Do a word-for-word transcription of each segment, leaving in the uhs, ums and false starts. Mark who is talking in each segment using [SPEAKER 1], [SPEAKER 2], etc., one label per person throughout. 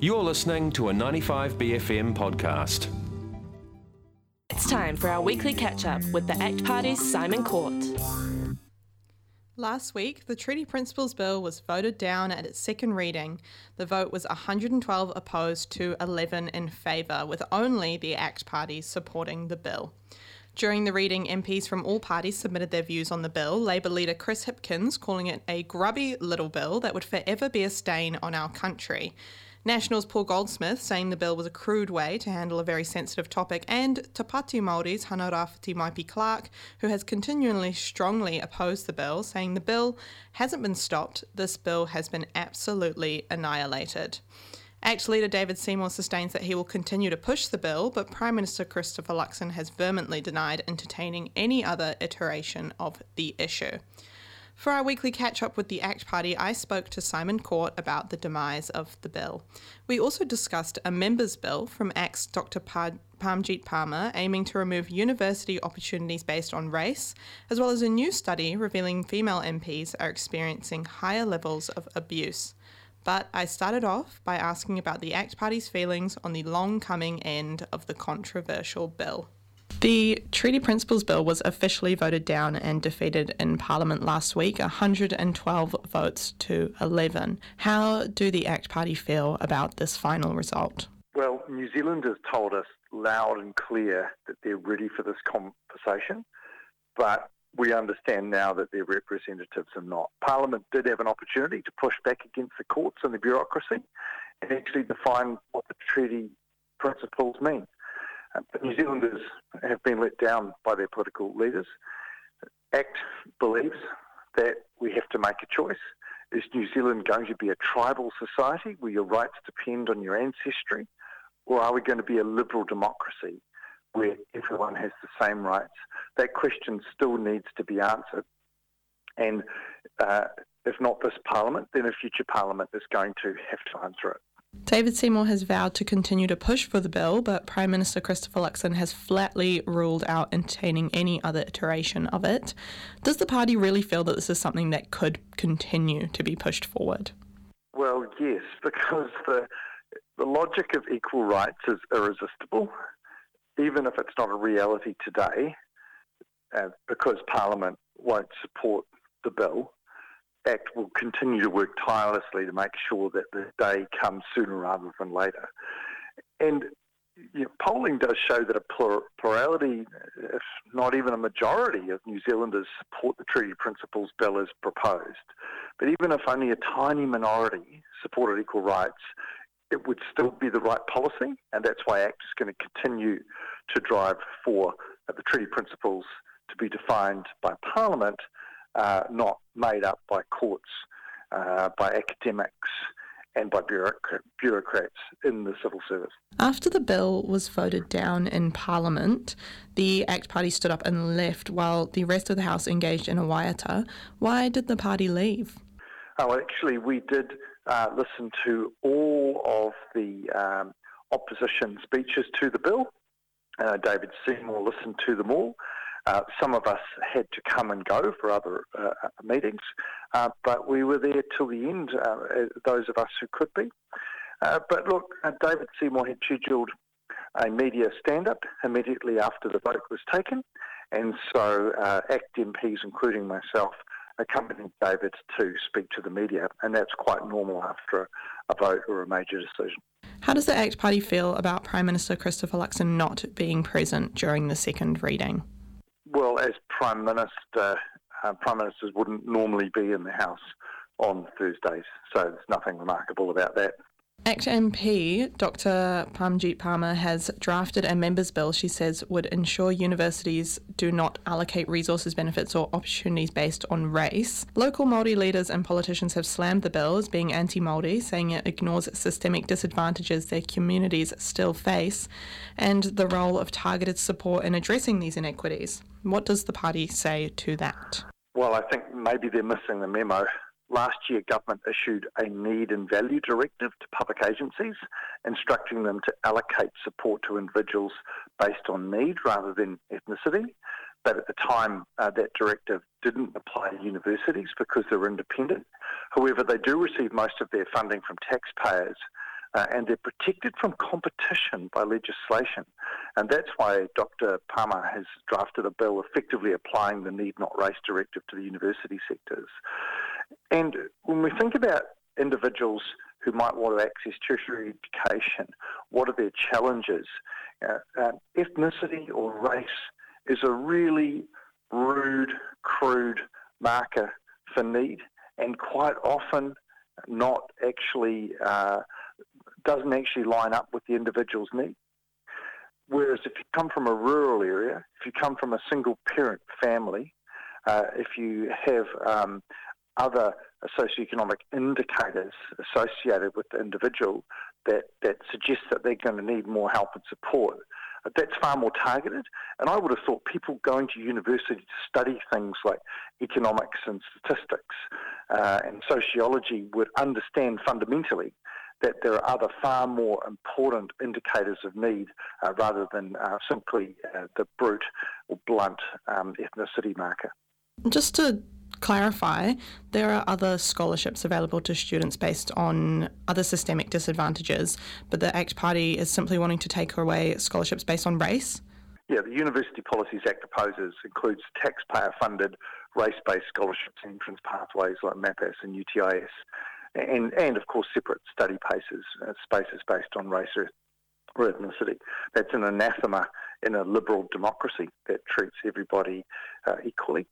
[SPEAKER 1] You're listening to a ninety-five B F M podcast.
[SPEAKER 2] It's time for our weekly catch-up with the ACT Party's Simon Court.
[SPEAKER 3] Last week, the Treaty Principles Bill was voted down at its second reading. The vote was one hundred twelve opposed to eleven in favour, with only the ACT Party supporting the bill. During the reading, M Ps from all parties submitted their views on the bill, Labour leader Chris Hipkins calling it a grubby little bill that would forever be a stain on our country. Nationals Paul Goldsmith saying the bill was a crude way to handle a very sensitive topic, and Te Pāti Māori's Hana Rāwhiti Maipi Clark, who has continually strongly opposed the bill, saying the bill hasn't been stopped, this bill has been absolutely annihilated. ACT leader David Seymour sustains that he will continue to push the bill, but Prime Minister Christopher Luxon has vehemently denied entertaining any other iteration of the issue. For our weekly catch-up with the ACT Party, I spoke to Simon Court about the demise of the bill. We also discussed a members' bill from ACT's Doctor Parmjit Parmar aiming to remove university opportunities based on race, as well as a new study revealing female M Ps are experiencing higher levels of abuse. But I started off by asking about the ACT Party's feelings on the long-coming end of the controversial bill. The Treaty Principles Bill was officially voted down and defeated in Parliament last week, one hundred twelve votes to eleven. How do the ACT Party feel about this final result?
[SPEAKER 4] Well, New Zealand has told us loud and clear that they're ready for this conversation, but we understand now that their representatives are not. Parliament did have an opportunity to push back against the courts and the bureaucracy and actually define what the treaty principles mean. Uh, but New Zealanders have been let down by their political leaders. ACT believes that we have to make a choice. Is New Zealand going to be a tribal society where your rights depend on your ancestry? Or are we going to be a liberal democracy where everyone has the same rights? That question still needs to be answered. And uh, if not this Parliament, then a future Parliament is going to have to answer it.
[SPEAKER 3] David Seymour has vowed to continue to push for the bill, but Prime Minister Christopher Luxon has flatly ruled out entertaining any other iteration of it. Does the party really feel that this is something that could continue to be pushed forward?
[SPEAKER 4] Well, yes, because the, the logic of equal rights is irresistible, even if it's not a reality today, uh, because Parliament won't support the bill. ACT will continue to work tirelessly to make sure that the day comes sooner rather than later. And you know, polling does show that a plur- plurality, if not even a majority of New Zealanders support the Treaty Principles Bill as proposed. But even if only a tiny minority supported equal rights, it would still be the right policy, and that's why ACT is going to continue to drive for uh, the Treaty Principles to be defined by Parliament, Uh, not made up by courts, uh, by academics and by bureaucrat- bureaucrats in the civil service.
[SPEAKER 3] After the bill was voted down in Parliament, the ACT Party stood up and left while the rest of the House engaged in a waiata. Why did the party leave?
[SPEAKER 4] Oh, actually, we did uh, listen to all of the um, opposition speeches to the bill. Uh, David Seymour listened to them all. Uh, some of us had to come and go for other uh, meetings, uh, but we were there till the end, uh, those of us who could be. Uh, but look, uh, David Seymour had scheduled a media stand-up immediately after the vote was taken, and so uh, ACT M Ps, including myself, accompanied David to speak to the media, and that's quite normal after a vote or a major decision.
[SPEAKER 3] How does the ACT Party feel about Prime Minister Christopher Luxon not being present during the second reading?
[SPEAKER 4] Well, as Prime Minister, uh, Prime Ministers wouldn't normally be in the House on Thursdays, so there's nothing remarkable about that.
[SPEAKER 3] ACT M P Doctor Parmjit Parmar has drafted a members' bill she says would ensure universities do not allocate resources, benefits or opportunities based on race. Local Māori leaders and politicians have slammed the bill as being anti-Māori, saying it ignores systemic disadvantages their communities still face and the role of targeted support in addressing these inequities. What does the party say to that?
[SPEAKER 4] Well, I think maybe they're missing the memo. Last year, government issued a need and value directive to public agencies, instructing them to allocate support to individuals based on need rather than ethnicity. But at the time, uh, that directive didn't apply to universities because they're independent. However, they do receive most of their funding from taxpayers, uh, and they're protected from competition by legislation. And that's why Doctor Palmer has drafted a bill effectively applying the Need Not Race Directive to the university sectors. And when we think about individuals who might want to access tertiary education, what are their challenges? Uh, uh, ethnicity or race is a really rude, crude marker for need, and quite often not actually uh, doesn't actually line up with the individual's need. Whereas if you come from a rural area, if you come from a single parent family, uh, if you have um, other socioeconomic indicators associated with the individual that, that suggest that they're going to need more help and support, that's far more targeted. And I would have thought people going to university to study things like economics and statistics uh, and sociology would understand fundamentally that there are other far more important indicators of need uh, rather than uh, simply uh, the brute or blunt um, ethnicity marker.
[SPEAKER 3] Just to clarify, there are other scholarships available to students based on other systemic disadvantages, but the ACT Party is simply wanting to take away scholarships based on race?
[SPEAKER 4] Yeah, the University Policies Act opposes includes taxpayer-funded race-based scholarships and entrance pathways like MAPAS and U T I S, and, and of course separate study paces, uh, spaces based on race or, or ethnicity. That's an anathema in a liberal democracy that treats everybody uh, equally.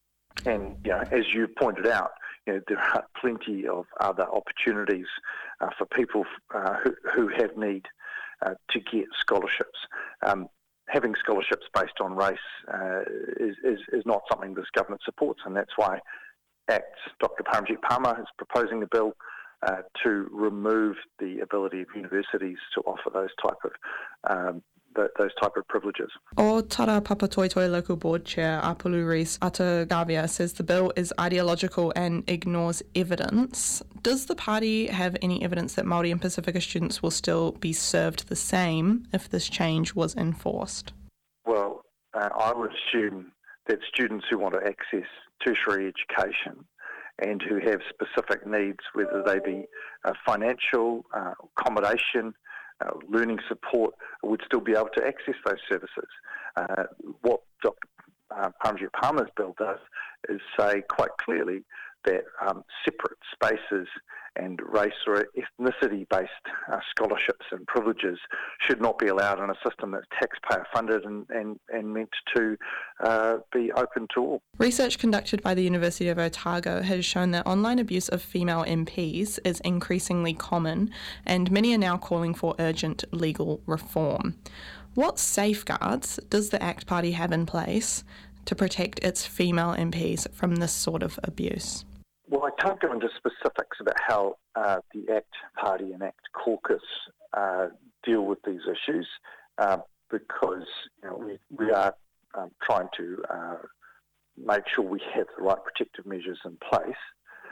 [SPEAKER 4] And you know, as you pointed out, you know, there are plenty of other opportunities uh, for people uh, who, who have need uh, to get scholarships. Um, having scholarships based on race uh, is, is, is not something this government supports, and that's why ACT, Doctor Paramjit Palmer is proposing a bill uh, to remove the ability of universities to offer those type of um, those type of privileges.
[SPEAKER 3] O Tara Papatoetoe Local Board Chair Apulu Rees Atagavia says the bill is ideological and ignores evidence. Does the party have any evidence that Māori and Pacifica students will still be served the same if this change was enforced?
[SPEAKER 4] Well, uh, I would assume that students who want to access tertiary education and who have specific needs, whether they be uh, financial, uh, accommodation, Uh, learning support, would still be able to access those services. Uh, what Doctor Uh, Paramjit Palmer's bill does is say quite clearly that um, separate spaces and race or ethnicity-based uh, scholarships and privileges should not be allowed in a system that's taxpayer-funded and, and, and meant to uh, be open to all.
[SPEAKER 3] Research conducted by the University of Otago has shown that online abuse of female M Ps is increasingly common, and many are now calling for urgent legal reform. What safeguards does the ACT Party have in place to protect its female M Ps from this sort of abuse?
[SPEAKER 4] Well, I can't go into specifics about how uh, the ACT Party and ACT Caucus uh, deal with these issues uh, because you know, we, we are um, trying to uh, make sure we have the right protective measures in place.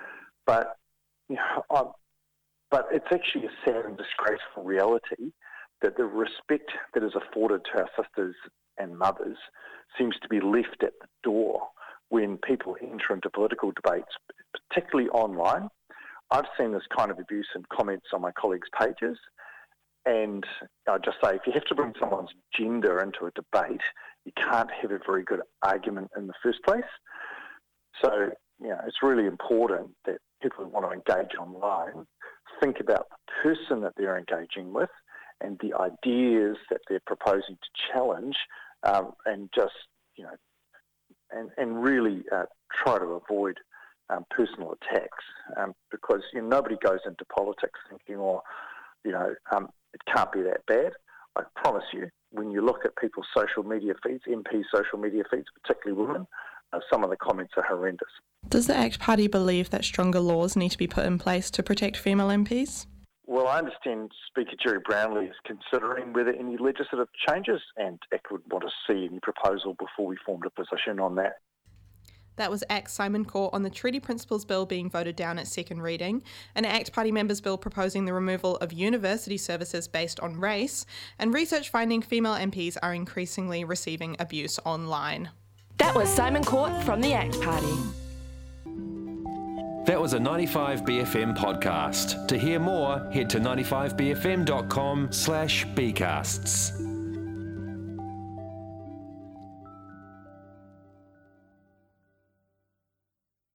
[SPEAKER 4] But, you know, I'm, but it's actually a sad and disgraceful reality that the respect that is afforded to our sisters and mothers seems to be left at the door when people enter into political debates, particularly online. I've seen this kind of abuse in comments on my colleagues' pages, and I just say, if you have to bring someone's gender into a debate, you can't have a very good argument in the first place. So, you know, it's really important that people who want to engage online think about the person that they're engaging with and the ideas that they're proposing to challenge, um, and just, you know, and, and really uh, try to avoid um, personal attacks, um, because you know, nobody goes into politics thinking, oh, you know, um, it can't be that bad. I promise you, when you look at people's social media feeds, M Ps' social media feeds, particularly women, uh, some of the comments are horrendous.
[SPEAKER 3] Does the ACT Party believe that stronger laws need to be put in place to protect female M Ps?
[SPEAKER 4] Well, I understand Speaker Jerry Brownlee is considering whether any legislative changes, and ACT would want to see any proposal before we formed a position on that.
[SPEAKER 3] That was ACT's Simon Court on the Treaty Principles Bill being voted down at second reading, an ACT Party member's bill proposing the removal of university services based on race, and research finding female M Ps are increasingly receiving abuse online.
[SPEAKER 2] That was Simon Court from the ACT Party.
[SPEAKER 1] That was a ninety-five B F M podcast. To hear more, head to ninety-five b f m dot com slash bcasts.